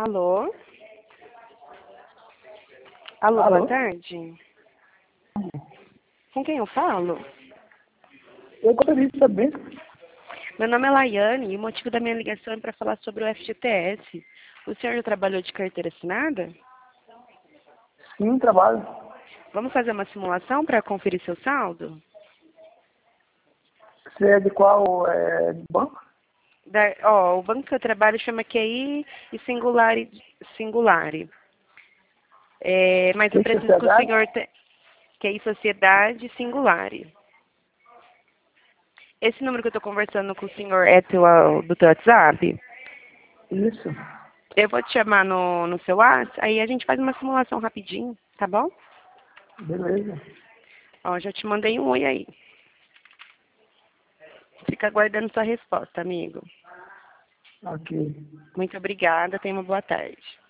Alô? Alô, Alô? boa tarde. Com quem eu falo? Eu gostaria de saber. Meu nome é Laiane e o motivo da minha ligação é para falar sobre o FGTS. O senhor já trabalhou de carteira assinada? Sim, trabalho. Vamos fazer uma simulação para conferir seu saldo? Você é de qual banco? O banco que eu trabalho chama QI e Singulari. Mas eu Que preciso que o sociedade? senhor QI Sociedade Singulari. Esse número que eu estou conversando com o senhor é do teu WhatsApp? Isso. Eu vou te chamar no seu WhatsApp, aí a gente faz uma simulação rapidinho, tá bom? Beleza. Ó, já te mandei um oi aí. Fica aguardando sua resposta, amigo. Ok. Muito obrigada, tenha uma boa tarde.